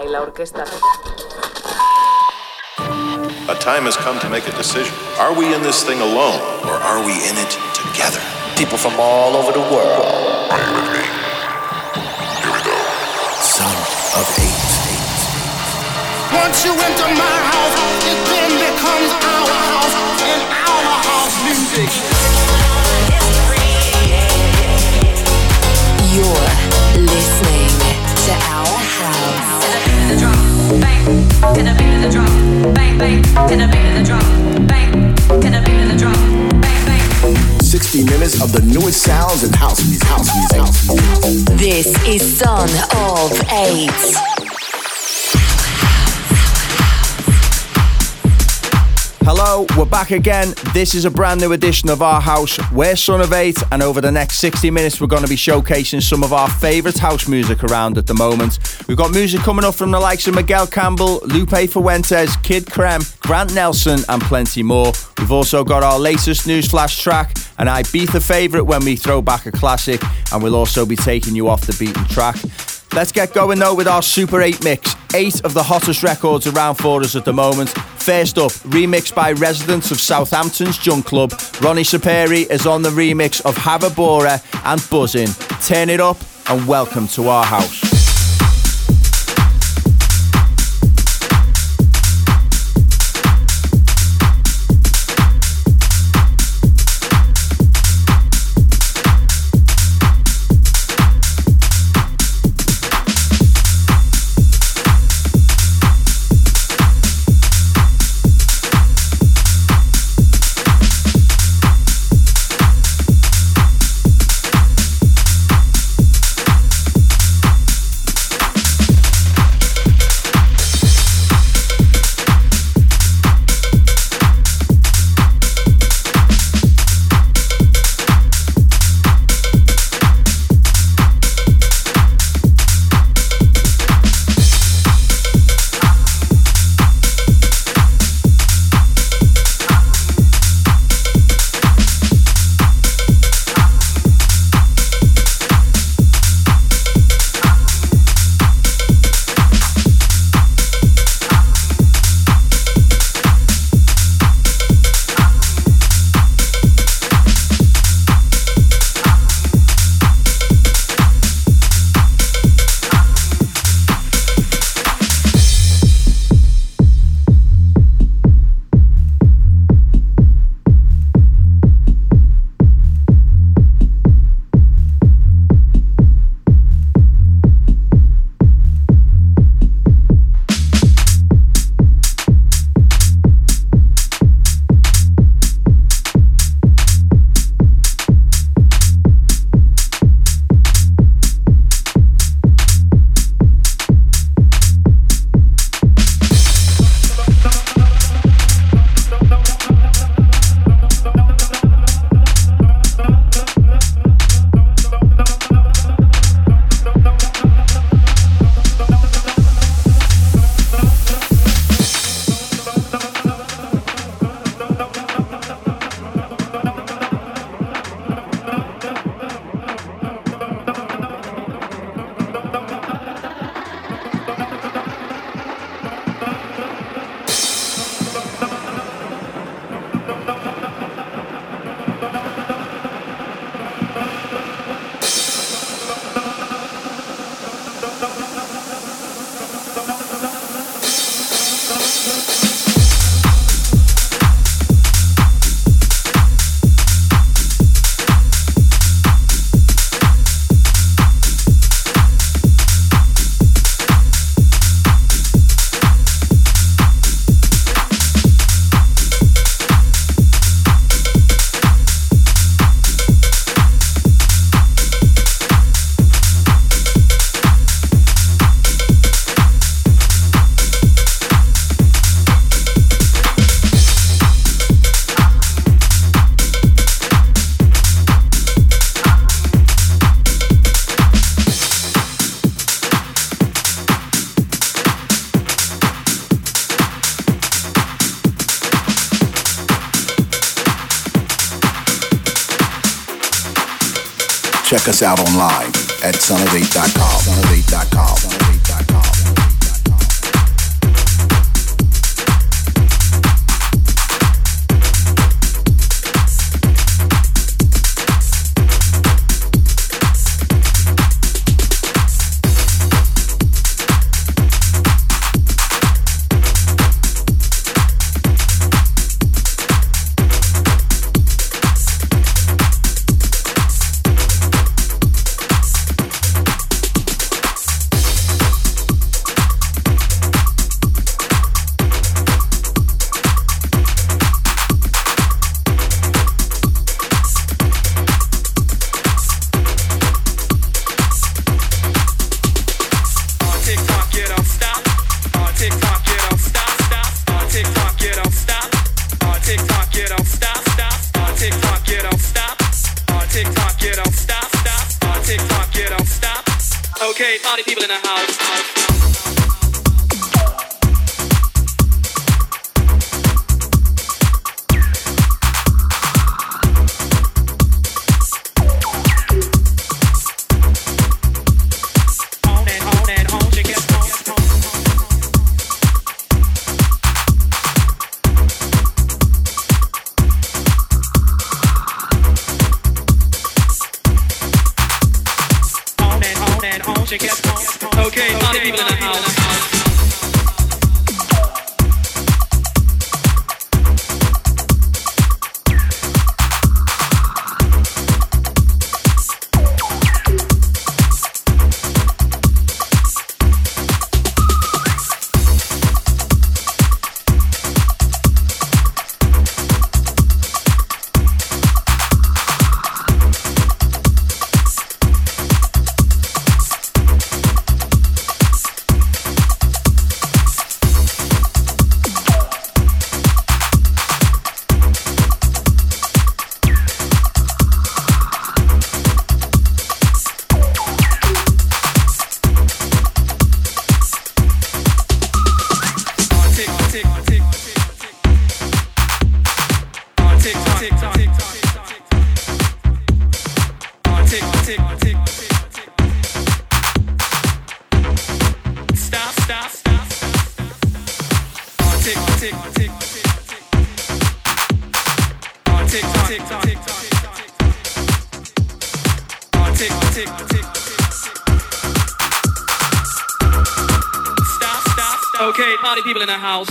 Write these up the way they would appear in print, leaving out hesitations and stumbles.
la orquesta. A time has come to make a decision. Are we in this thing alone, or are we in it together? People from all over the world. Are you with me? Here we go. Son of Eight. Once you enter my house, it then becomes our house and our house music. You're listening to Our House. To the beat of the drum, bang. To the beat of the drum, bang bang. To the beat of the drum, bang. To the beat of the drum, bang bang. 60 minutes of the newest sounds in house music. This is Son of Eight. Hello, we're back again. This is a brand new edition of Our House. We're Son of Eight, and over the next 60 minutes we're going to be showcasing some of our favourite house music around at the moment. We've got music coming up from the likes of Miguel Campbell, Lupe Fuentes, Kid Creme, Grant Nelson and plenty more. We've also got our latest news flash track, an Ibiza favourite when we throw back a classic, and we'll also be taking you off the beaten track. Let's get going though with our Super 8 mix. 8 of the hottest records around for us at the moment. First up, remixed by residents of Southampton's Junk Club, Ronnie Saperi is on the remix of Hava Bora and Buzzin'. Turn it up and welcome to Our House. Check us out online at sonofeight.com. sonofeight.com. sonofeight.com. Okay, party people in the house. Okay, party people in the house. Okay, party people in the house.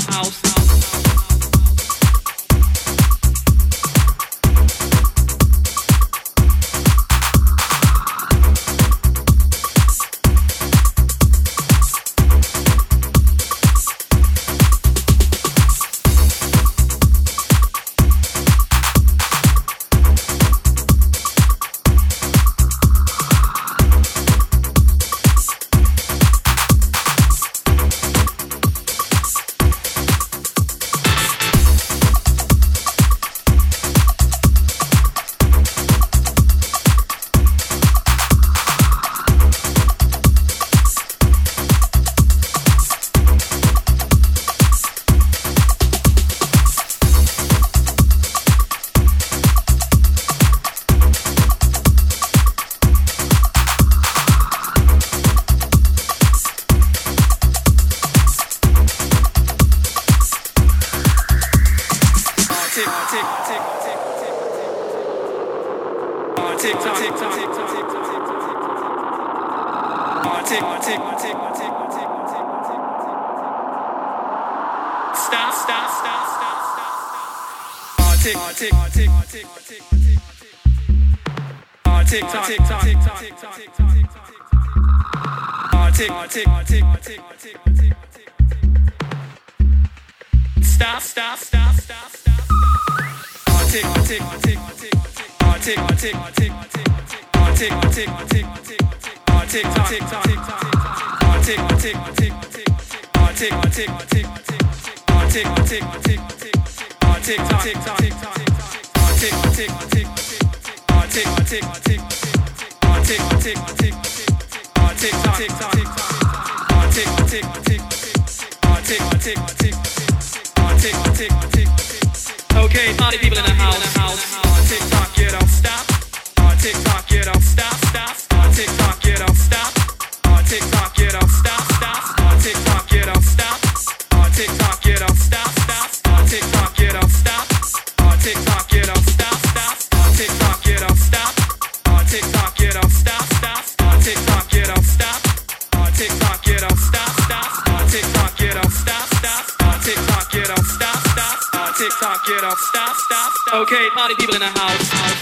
Okay, party people in the house. Tick tock, you don't stop. Tick tock, you don't stop. Tick tock, you don't stop. Tick tock, you don't stop. Tick tock, you don't stop. Tick tock, you don't stop. Tick tock, you don't stop. Tick tock, you don't stop. Tick tock, you don't stop. Tick tock, you don't stop. Tick tock, you don't stop. Tick tock, you don't stop. Tick tock, you don't stop. Tick tock, you don't stop. Tick tock, you don't stop. Okay, party people in the house.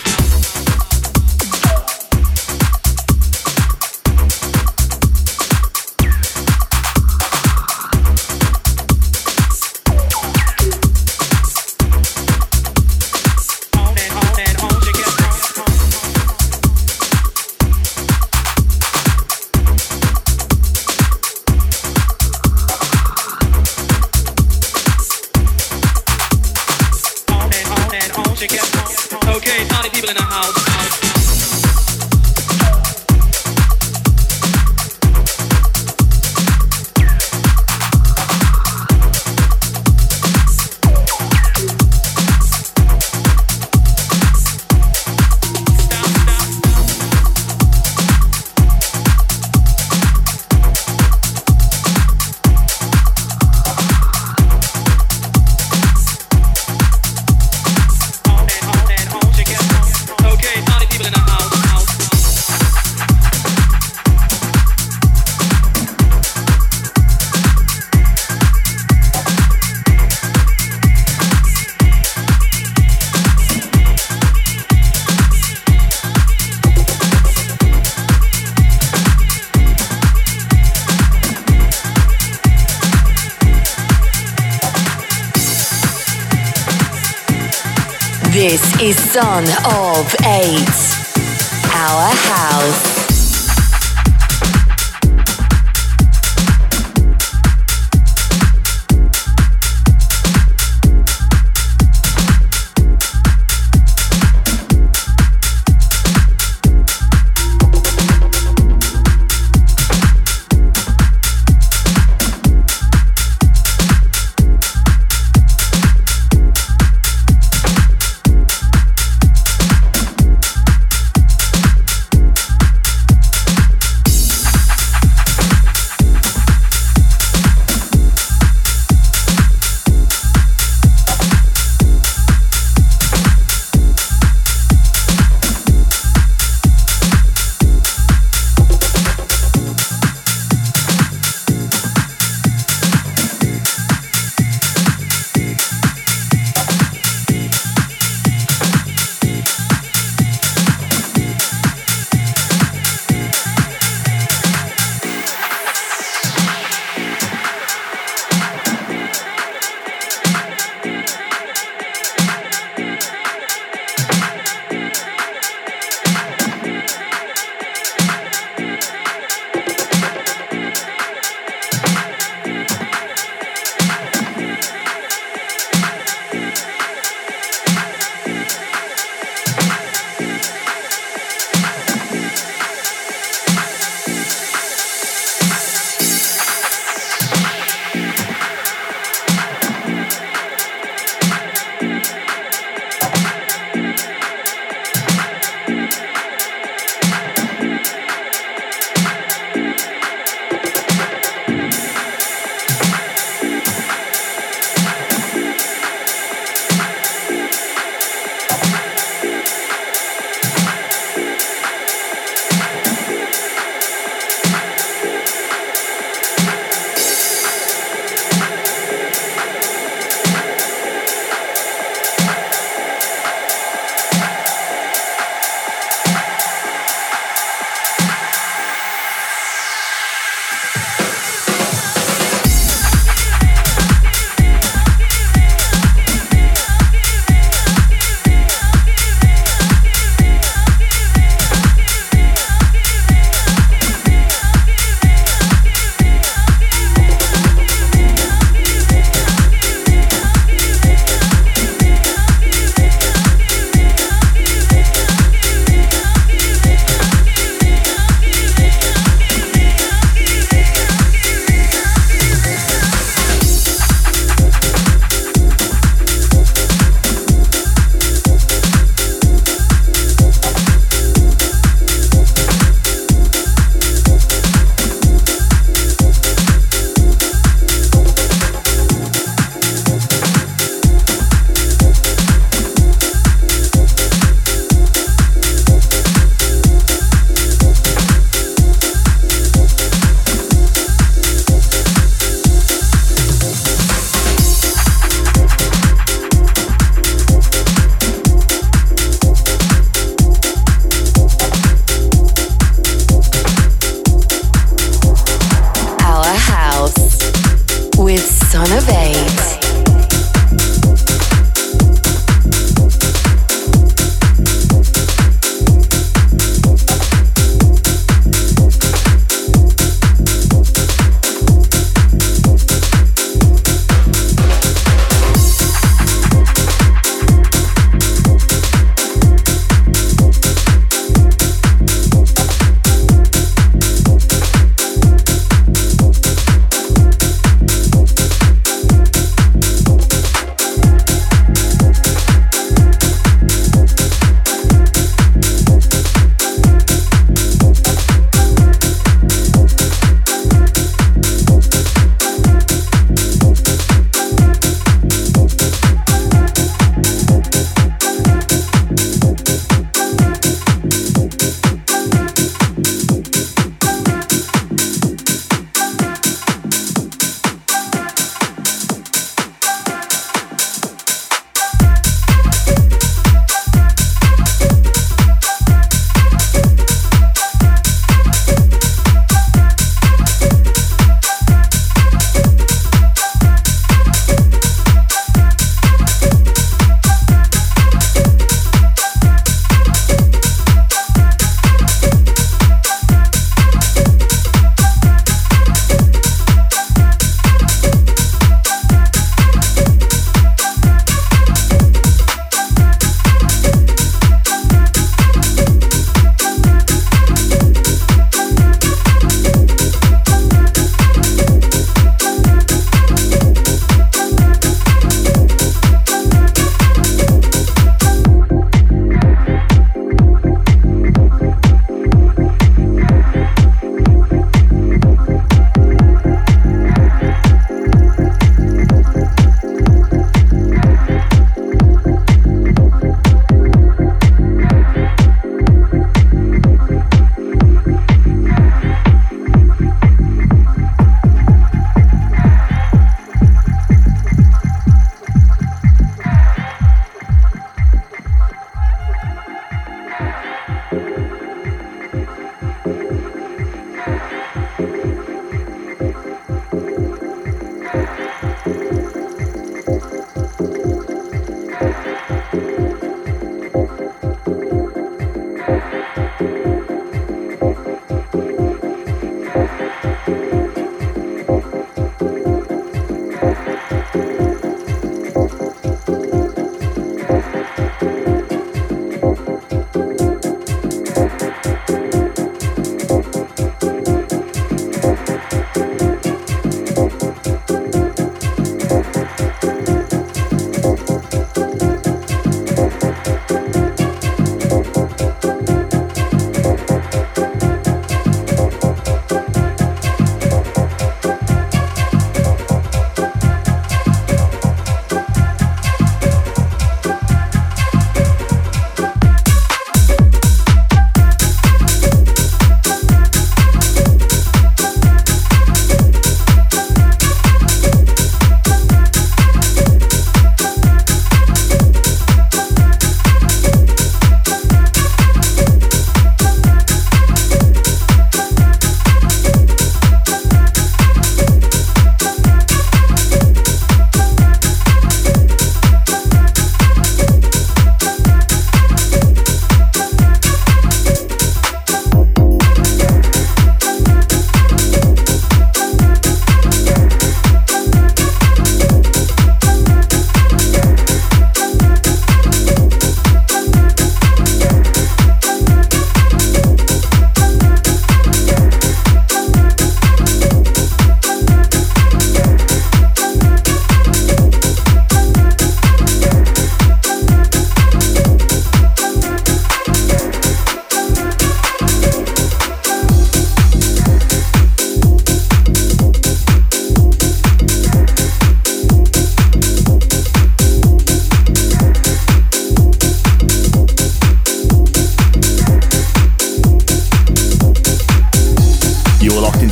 Okay, party people in the house. This is Son of 8. Our house.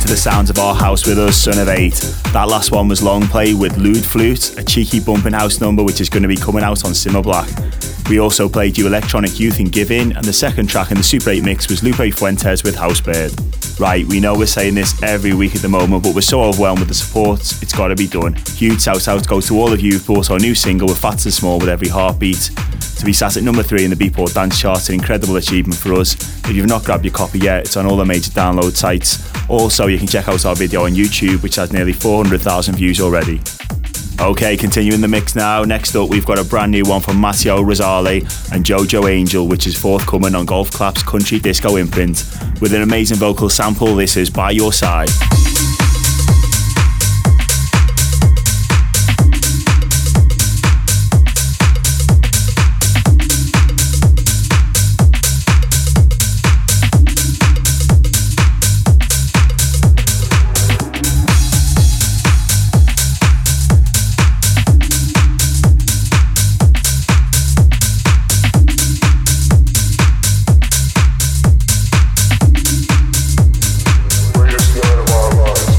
to the sounds of our house with us, Son of 8. That last one was Long Play with Lewd Flute, a cheeky bumping house number which is going to be coming out on Simmer Black. We also played you Electronic Youth and Give In, and the second track in the Super 8 mix was Lupe Fuentes with Housebird. Right, we know we're saying this every week at the moment, but we're so overwhelmed with the support, it's got to be done. Huge shout out goes to all of you who've bought our new single with Fats and Small with Every Heartbeat. To be sat at number 3 in the Beatport dance chart, an incredible achievement for us. If you've not grabbed your copy yet, it's on all the major download sites. Also, you can check out our video on YouTube, which has nearly 400,000 views already. Okay, continuing the mix now. Next up, we've got a brand new one from Matteo Rosale and Jojo Angel, which is forthcoming on Golf Clap's Country Disco imprint. With an amazing vocal sample, this is By Your Side. Greatest night of our lives.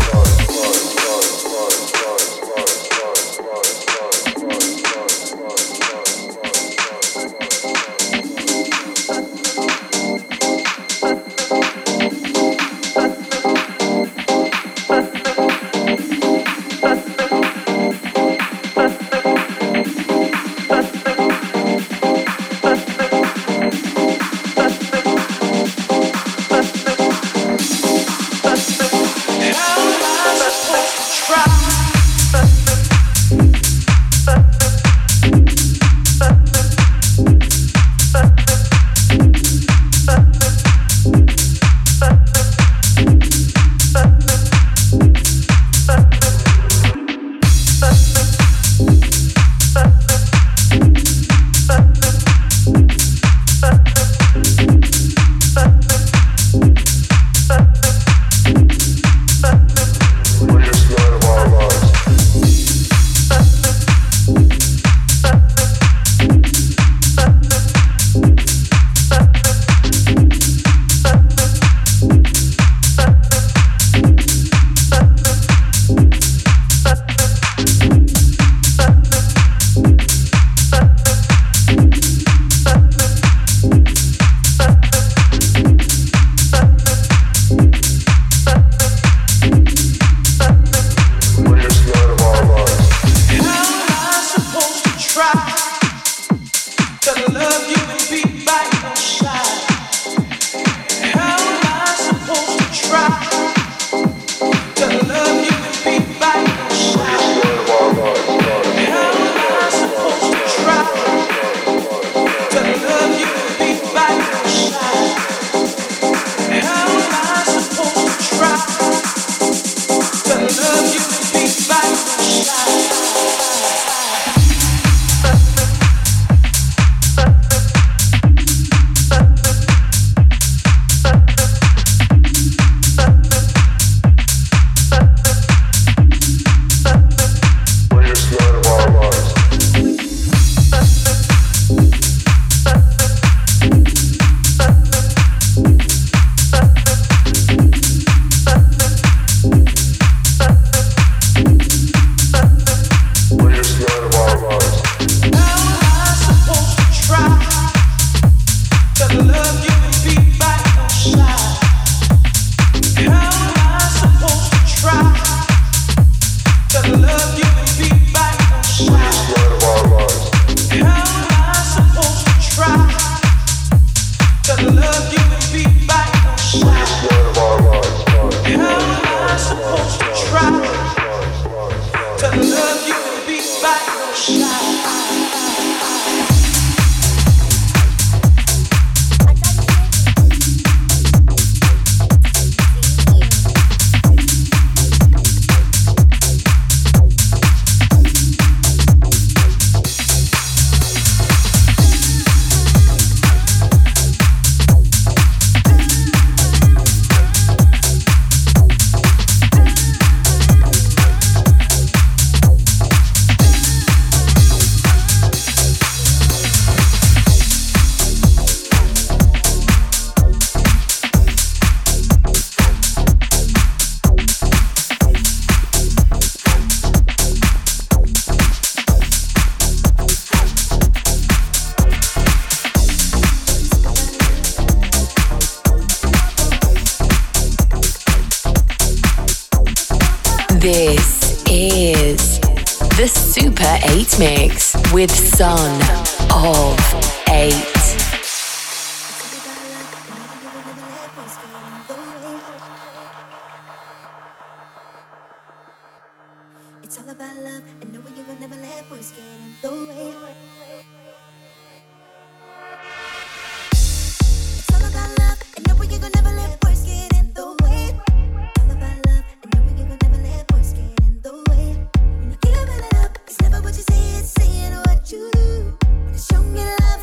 This is the Super 8 Mix with Son of 8. It's all about love and knowing you will never let boys get in the way. It's all about love and knowing you will never let boys get in the way. It's all about love and knowing you will never let boys get in the way. When you give it up, it's never what you say, it's saying what you do. When you show me love.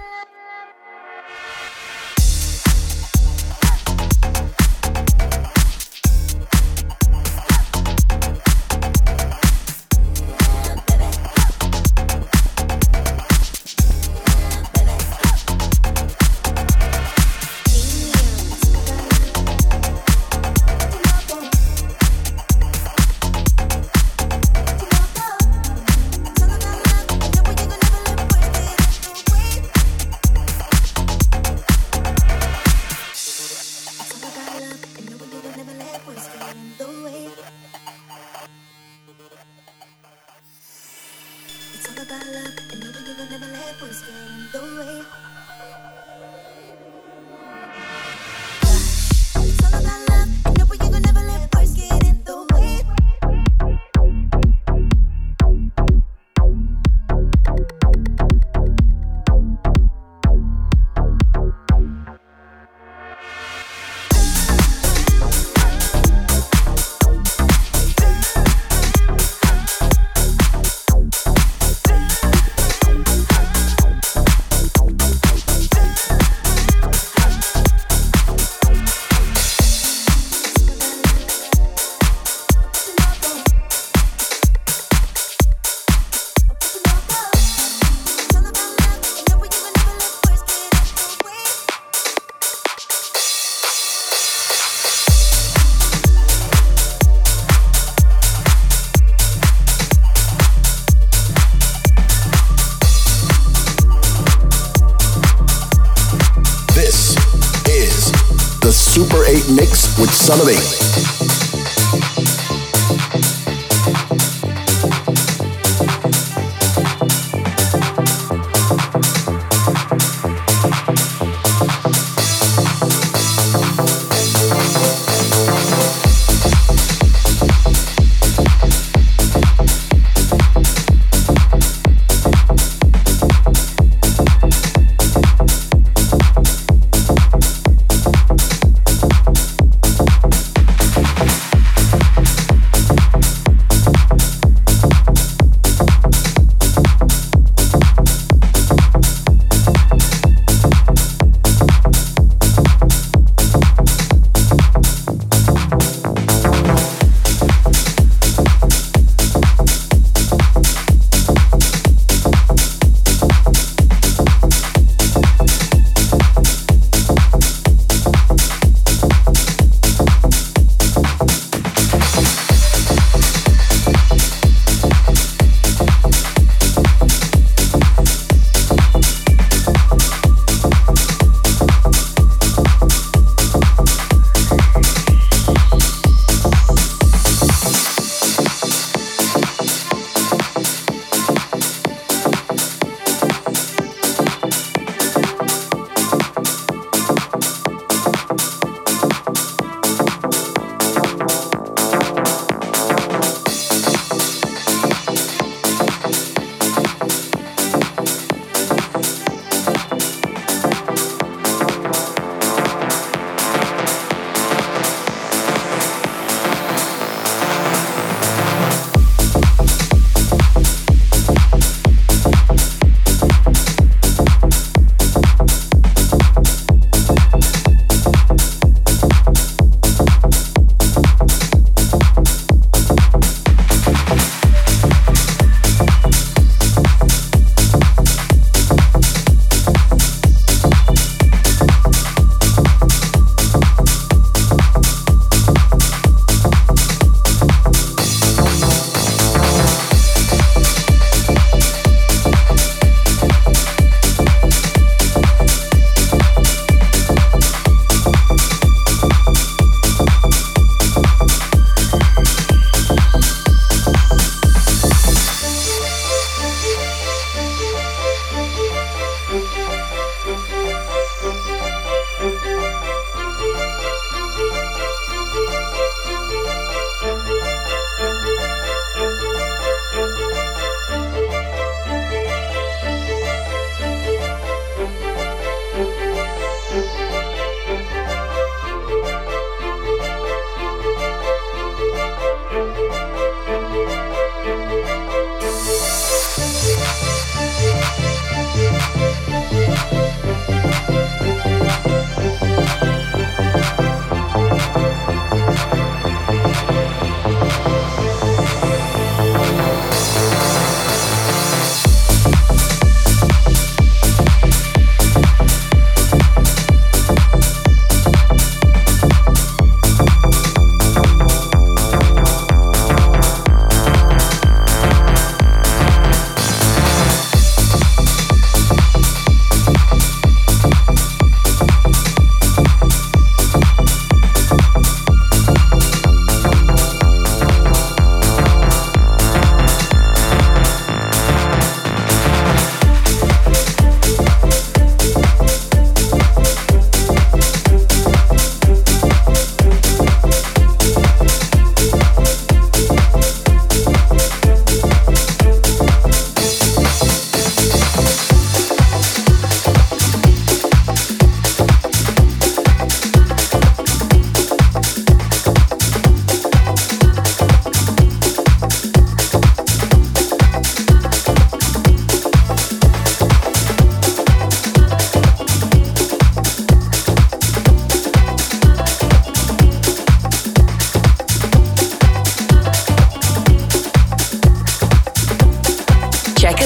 Super 8 Mix with Son of 8.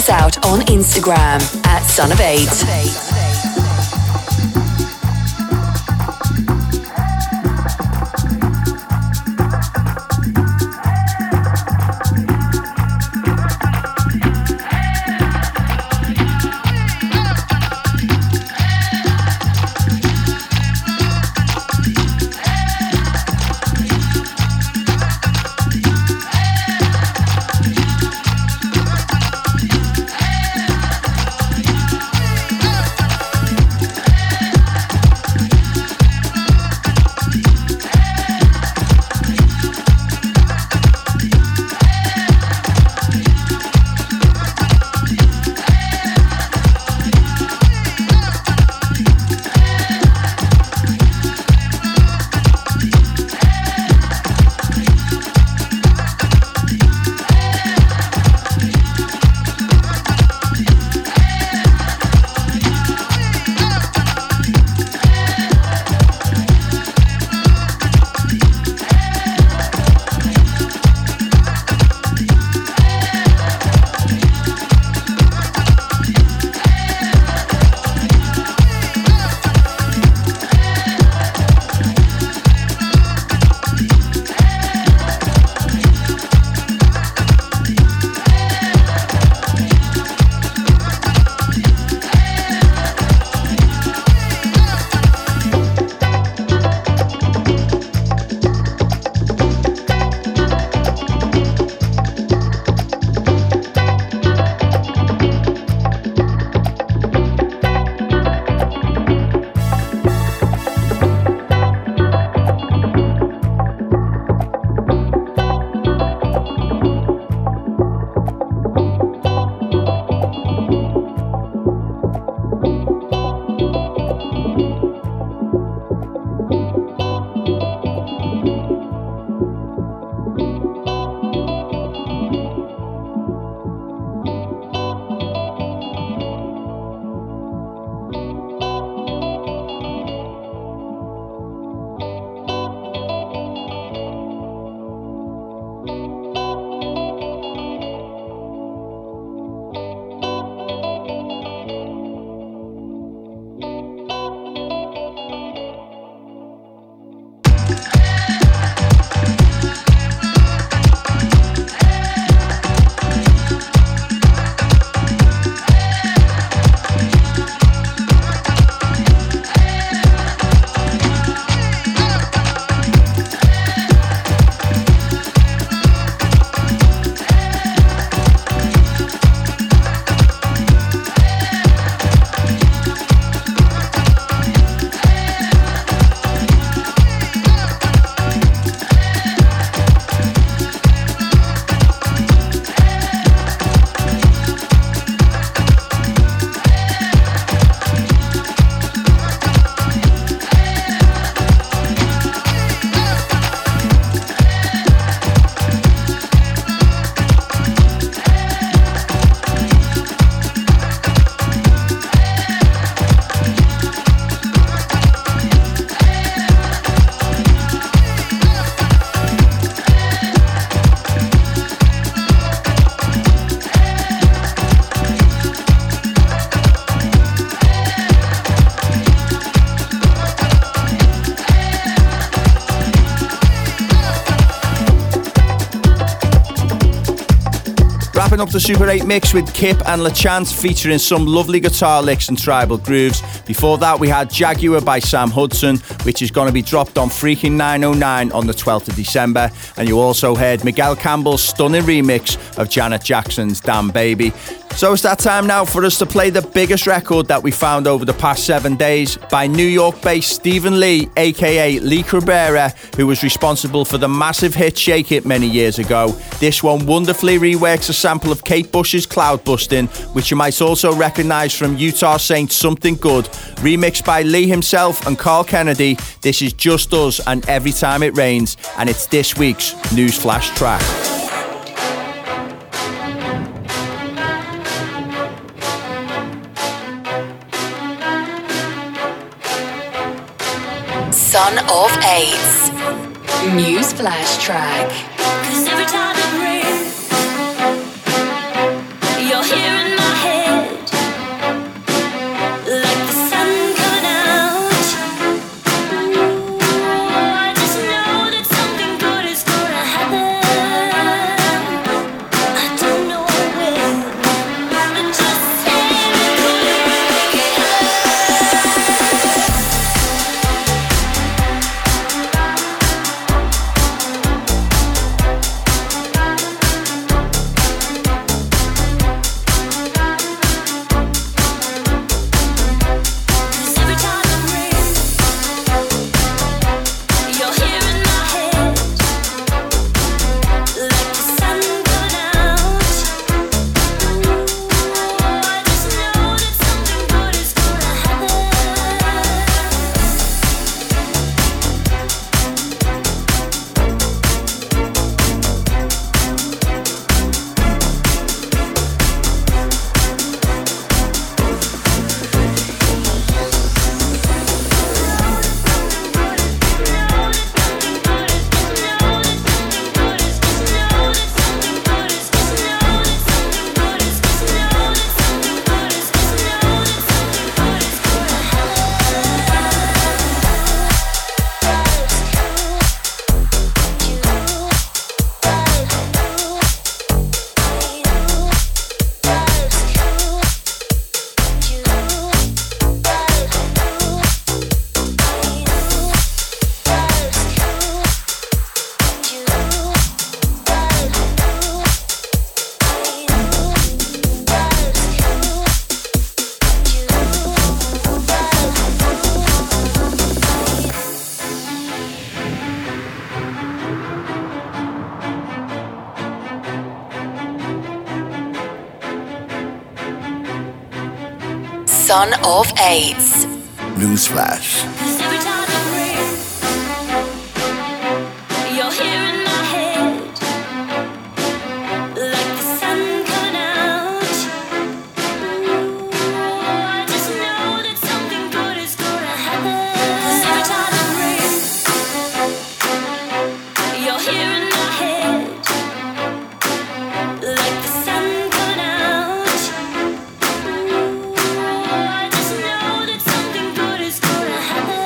us out on Instagram at Son of Eight. Wrapping up the Super 8 mix with Kip and LaChance featuring some lovely guitar licks and tribal grooves. Before that we had Jaguar by Sam Hudson, which is going to be dropped on Freaking 909 on the 12th of December. And you also heard Miguel Campbell's stunning remix of Janet Jackson's Damn Baby. So it's that time now for us to play the biggest record that we found over the past 7 days by New York-based Stephen Lee, aka Lee Cabrera, who was responsible for the massive hit Shake It many years ago. This one wonderfully reworks a sample of Kate Bush's Cloud Bustin', which you might also recognise from Utah Saints' Something Good. Remixed by Lee himself and Carl Kennedy, this is Just Us and Every Time It Rains, and it's this week's Newsflash track. Son of Eight. Newsflash track. 'Cause every time it rains, you're hearing my Son of Eights. Newsflash. Every time it rings, you're here in my head, like the sun coming out. I just know that something good is gonna happen. 'Cause every time it rings, you're here in my head, like the sun coming out. I just know that something good is gonna happen.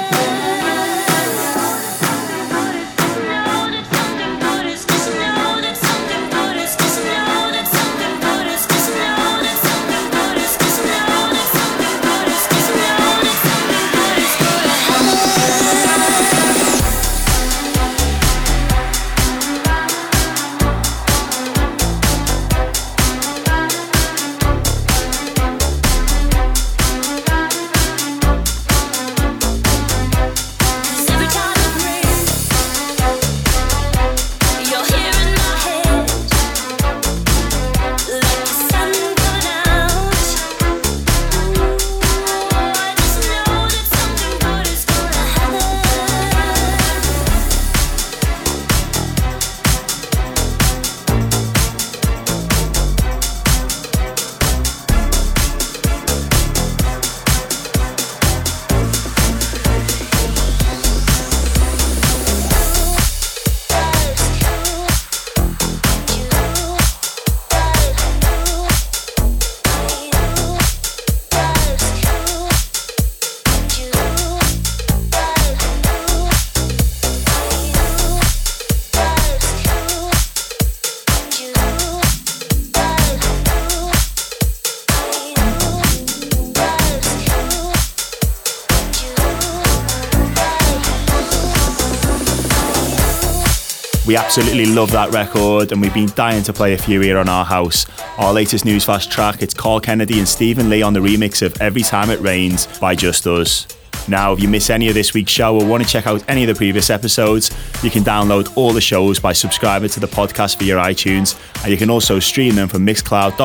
We absolutely love that record and we've been dying to play a few here on our house. Our latest Newsflash track, it's Carl Kennedy and Stephen Lee on the remix of Every Time It Rains by Just Us. Now, if you miss any of this week's show or want to check out any of the previous episodes, you can download all the shows by subscribing to the podcast via iTunes, and you can also stream them from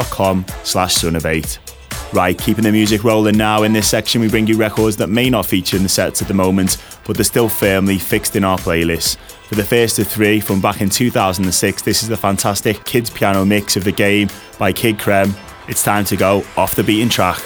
mixcloud.com/son-of-8. Right, keeping the music rolling now. In this section, we bring you records that may not feature in the sets at the moment, but they're still firmly fixed in our playlist. For the first of three from back in 2006, this is the fantastic Kids Piano mix of The Game by Kid Krem. It's time to go off the beaten track.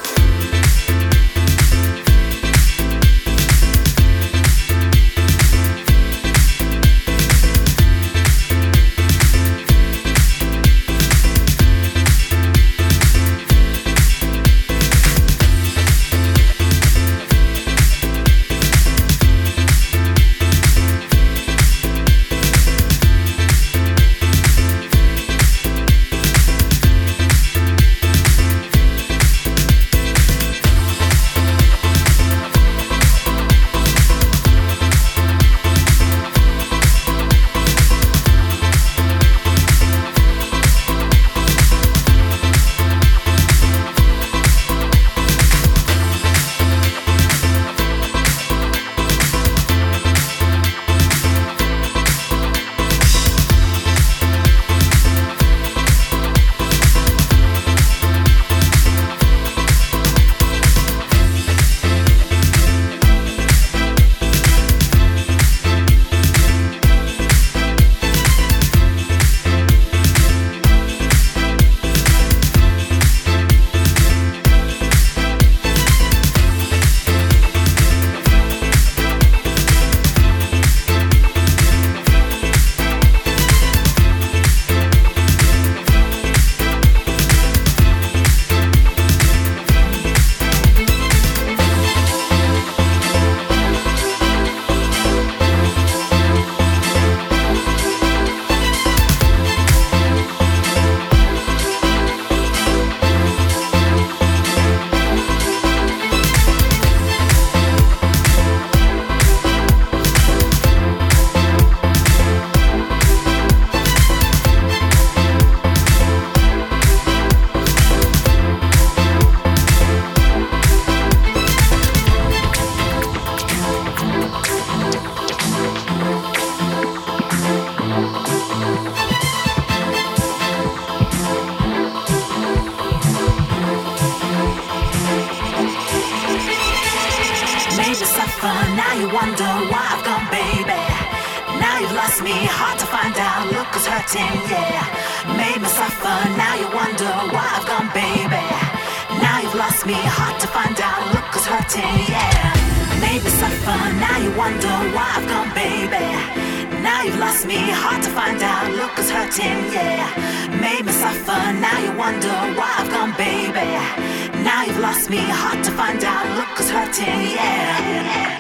lost me, hard to find out. Look who's hurting, yeah. Made me suffer, now you wonder why I've gone, baby. Now you've lost me, hard to find out. Look who's hurting, yeah. Made me suffer, now you wonder why I've gone, baby. Now you've lost me, hard to find out. Look who's hurting, yeah. Made me suffer, now you wonder why I've gone, baby. Now you've lost me, hard to find out. Look who's hurting, yeah.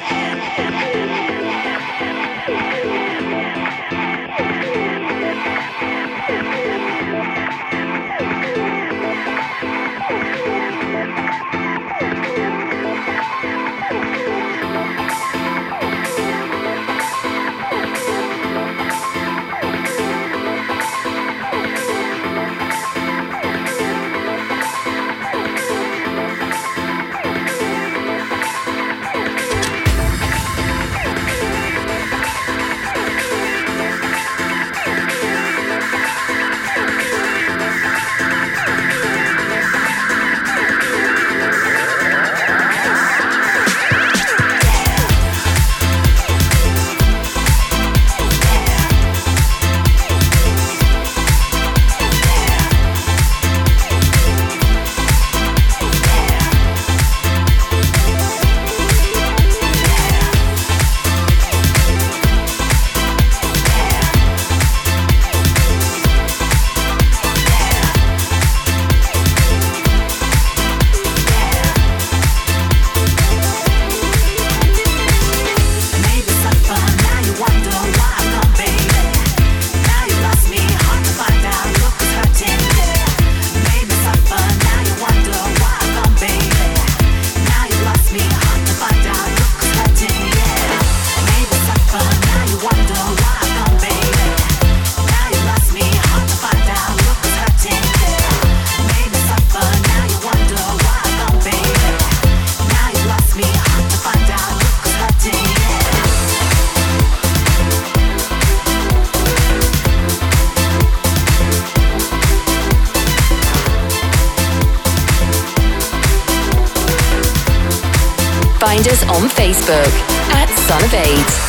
Find us on Facebook at Son of Eight.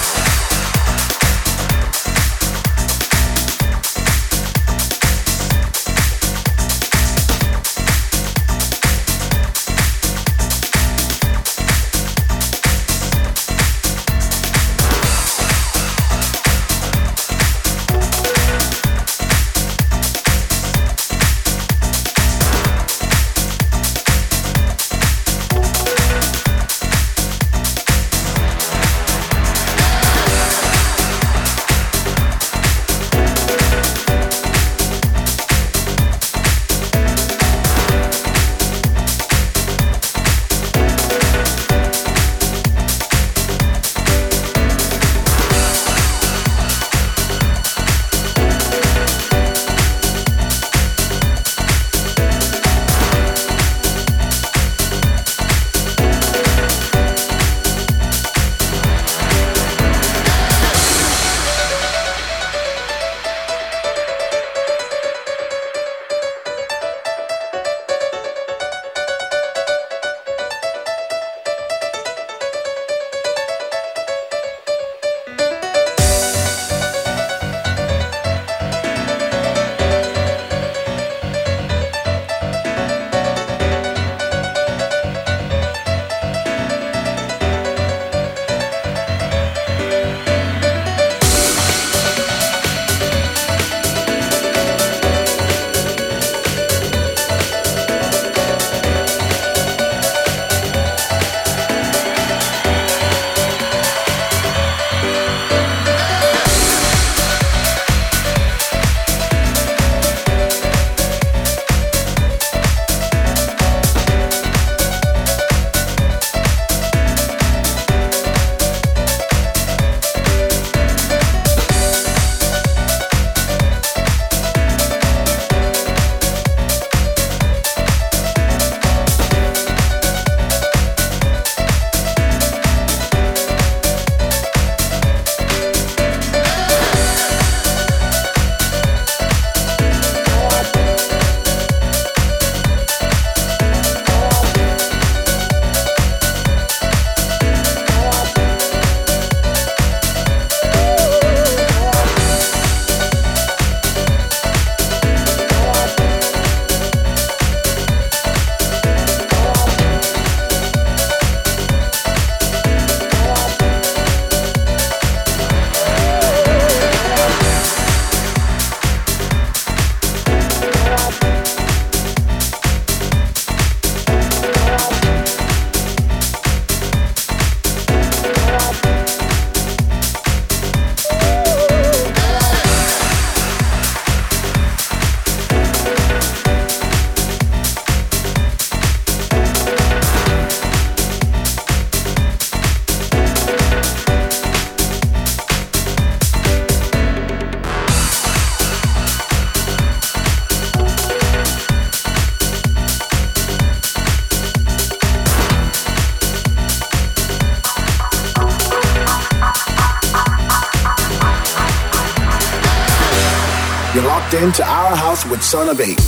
You're locked into Our House with Son of Eight.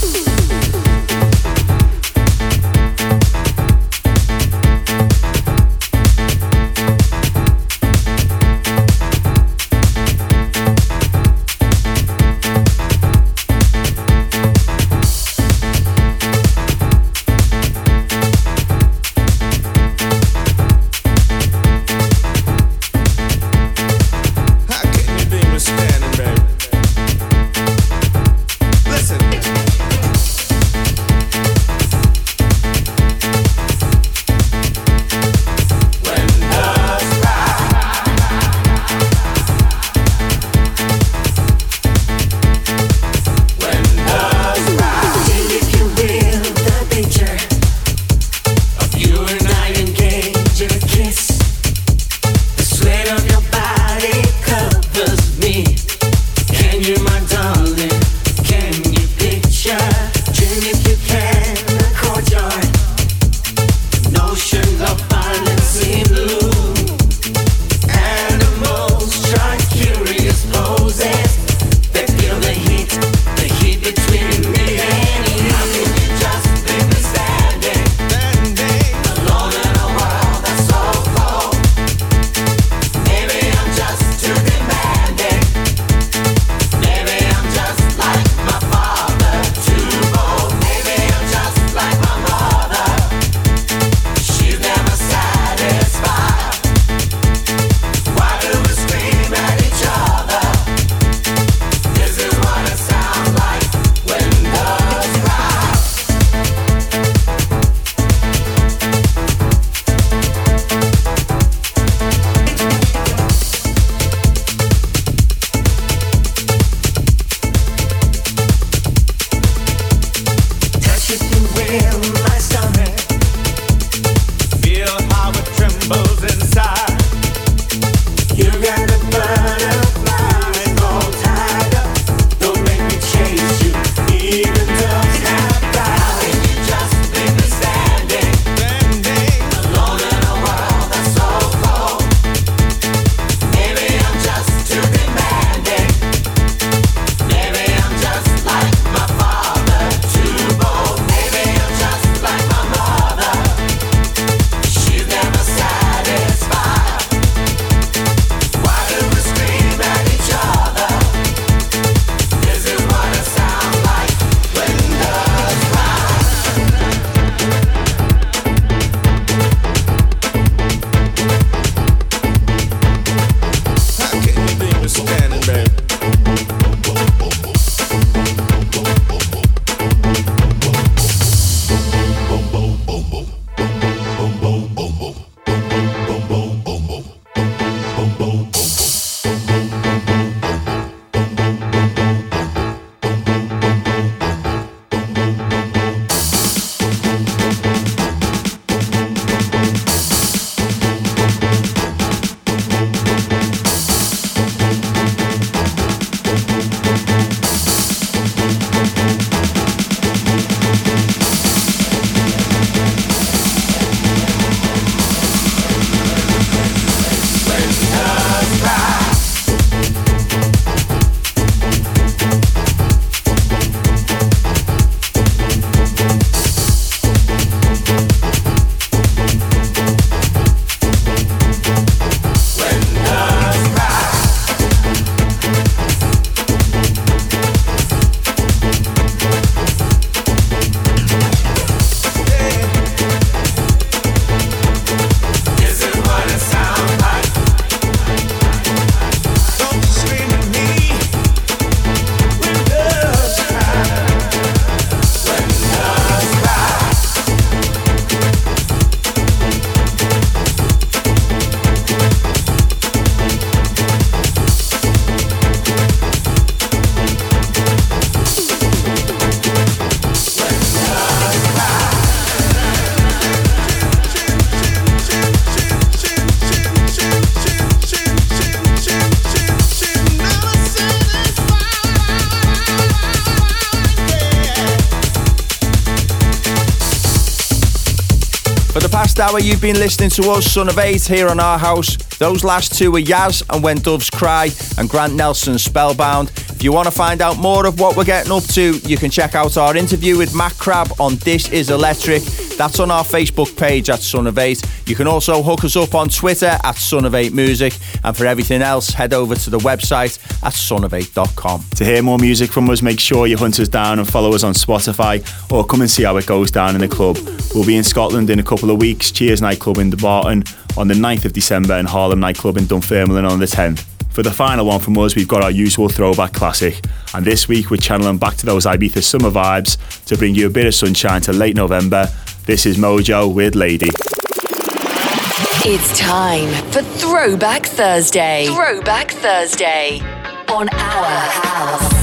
past hour you've been listening to us, Son of Eight, here on Our House. Those last two were Yaz and When Doves Cry and Grant Nelson's Spellbound. If you want to find out more of what we're getting up to, you can check out our interview with Matt Crab on This Is Electric. That's on our Facebook page at Son of 8. You can also hook us up on Twitter at Son of 8 Music. And for everything else, head over to the website at sonof8.com. To hear more music from us, make sure you hunt us down and follow us on Spotify, or come and see how it goes down in the club. We'll be in Scotland in a couple of weeks, Cheers Nightclub in Dumbarton on the 9th of December and Harlem Nightclub in Dunfermline on the 10th. For the final one from us, we've got our usual throwback classic, and this week we're channeling back to those Ibiza summer vibes to bring you a bit of sunshine to late November. This is Mojo with Lady. It's time for Throwback Thursday. Throwback Thursday on Our House.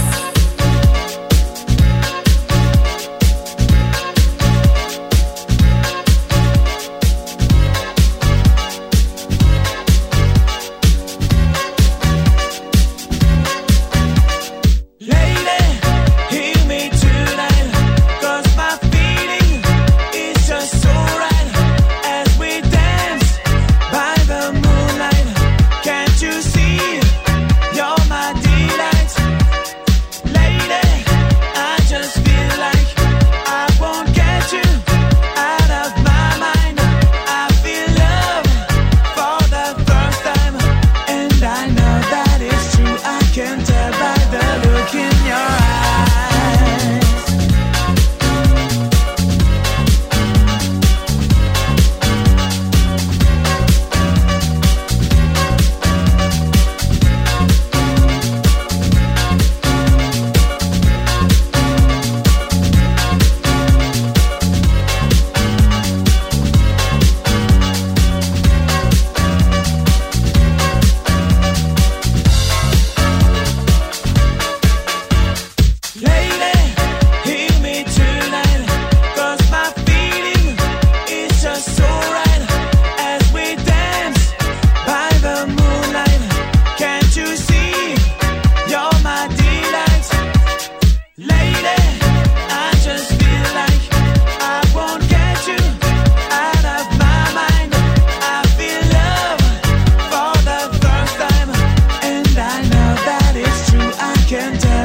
Can't tell.